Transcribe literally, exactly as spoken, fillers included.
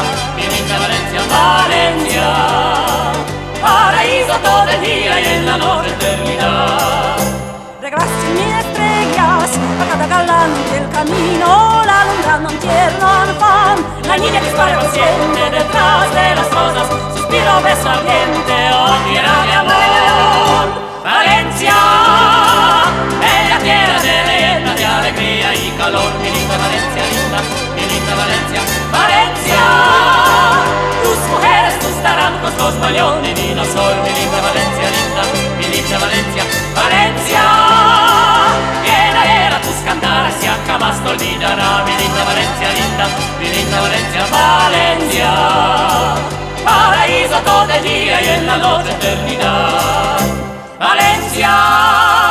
mi linda Valencia, Valencia, paraíso todo el día y en la noche eternidad. Regalaste mil estrellas a cada galante el camino, la alumbrando en tierno afán. La niña dispara consciente detrás de las rosas, suspiro, beso ardiente, oh tierra de amor. Valencia, bella tierra de leyenda, de alegría y calor, mi linda Valencia, linda, mi linda Valencia, Valencia. Tus mujeres, tus tarancos, los bañón divino sol, mi linda Valencia, linda, mi linda Valencia, Valencia. Llena era tus cantares y jamás te olvidará, mi linda Valencia, linda, mi linda Valencia, Valencia. Paraíso todo el día y en la noche eternidad. Valencia.